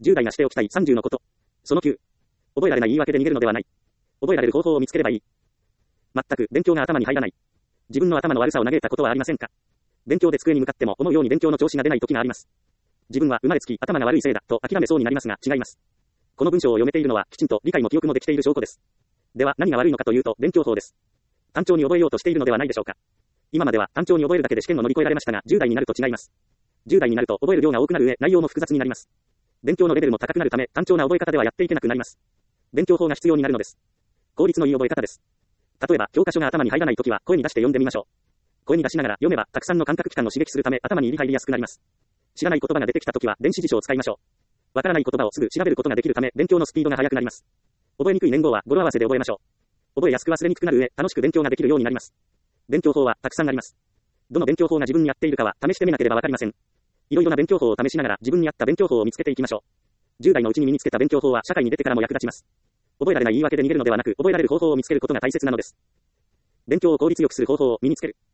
10代がしておきたい30のこと。その9。覚えられない言い訳で逃げるのではない。覚えられる方法を見つければいい。全く勉強が頭に入らない。自分の頭の悪さを嘆いたことはありませんか？勉強で机に向かっても思うように勉強の調子が出ない時があります。自分は生まれつき頭が悪いせいだと諦めそうになりますが違います。この文章を読めているのはきちんと理解も記憶もできている証拠です。では何が悪いのかというと勉強法です。単調に覚えようとしているのではないでしょうか。今までは単調に覚えるだけで試験を乗り越えられましたが10代になると違います。10代になると覚える量が多くなる上内容も複雑になります。勉強のレベルも高くなるため単調な覚え方ではやっていけなくなります。勉強法が必要になるのです。効率のいい覚え方です。例えば教科書が頭に入らないときは声に出して読んでみましょう。声に出しながら読めばたくさんの感覚器官を刺激するため頭に入りやすくなります。知らない言葉が出てきたときは電子辞書を使いましょう。わからない言葉をすぐ調べることができるため勉強のスピードが速くなります。覚えにくい年号は語呂合わせで覚えましょう。覚えやすく忘れにくくなる上楽しく勉強ができるようになります。勉強法はたくさんあります。どの勉強法が自分に合っているかは試してみなければわかりません。いろいろな勉強法を試しながら自分に合った勉強法を見つけていきましょう。10代のうちに身につけた勉強法は社会に出てからも役立ちます。覚えられない言い訳で逃げるのではなく覚えられる方法を見つけることが大切なのです。勉強を効率よくする方法を身につける。